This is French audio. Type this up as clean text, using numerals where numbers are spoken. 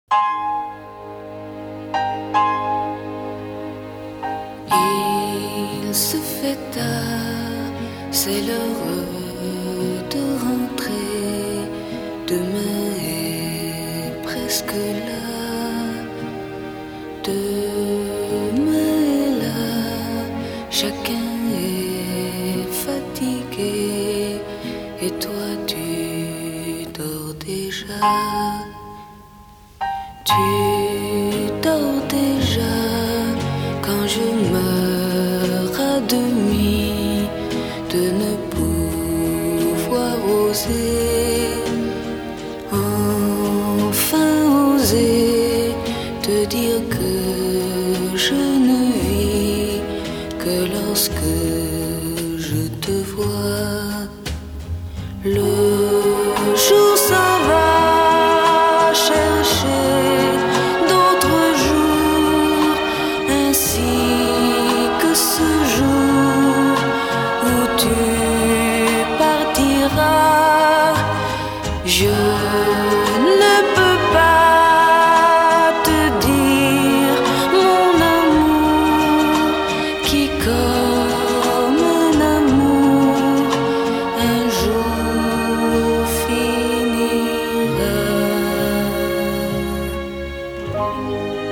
Il se fait tard, c'est l'heure de rentrer. Demain est presque là. Demain est là. Chacun est fatigué. Et toi tu dors déjà. Tu dors déjà. Quand je meurs à demi de ne pouvoir oser, enfin oser te dire que je ne vis que lorsque je te vois. Le jour s'en va chercher d'autres jours, ainsi que ce jour où tu partiras. Je ne peux pas te dire mon amour qui comme un amour un jour finira.